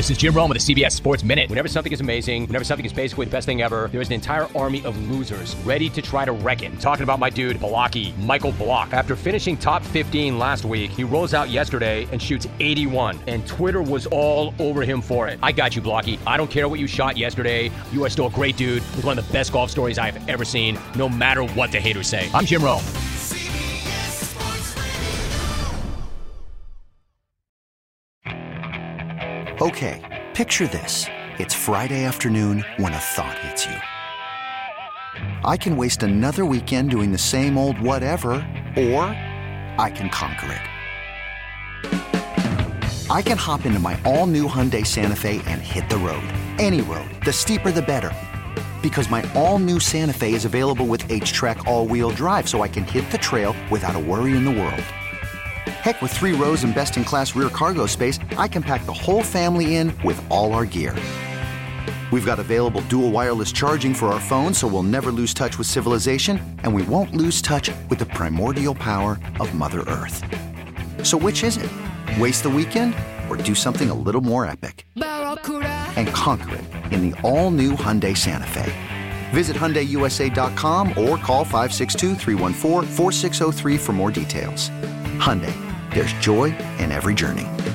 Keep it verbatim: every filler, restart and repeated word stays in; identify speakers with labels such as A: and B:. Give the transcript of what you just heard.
A: This is Jim Rome with the C B S Sports Minute. Whenever something is amazing, whenever something is basically the best thing ever, there's an entire army of losers ready to try to wreck it. I'm talking about my dude, Blocky, Michael Block. After finishing top fifteen last week, he rolls out yesterday and shoots eighty-one, and Twitter was all over him for it. I got you, Blocky. I don't care what you shot yesterday. You are still a great dude with one of the best golf stories I have ever seen, no matter what the haters say. I'm Jim Rome.
B: Okay, picture this. It's Friday afternoon when a thought hits you. I can waste another weekend doing the same old whatever, or I can conquer it. I can hop into my all-new Hyundai Santa Fe and hit the road. Any road. The steeper, the better. Because my all-new Santa Fe is available with H-Track all-wheel drive, so I can hit the trail without a worry in the world. Heck, with three rows and best-in-class rear cargo space, I can pack the whole family in with all our gear. We've got available dual wireless charging for our phones, so we'll never lose touch with civilization, and we won't lose touch with the primordial power of Mother Earth. So which is it? Waste the weekend or do something a little more epic? And conquer it in the all-new Hyundai Santa Fe. Visit Hyundai U S A dot com or call five six two, three one four, four six zero three for more details. Hyundai, there's joy in every journey.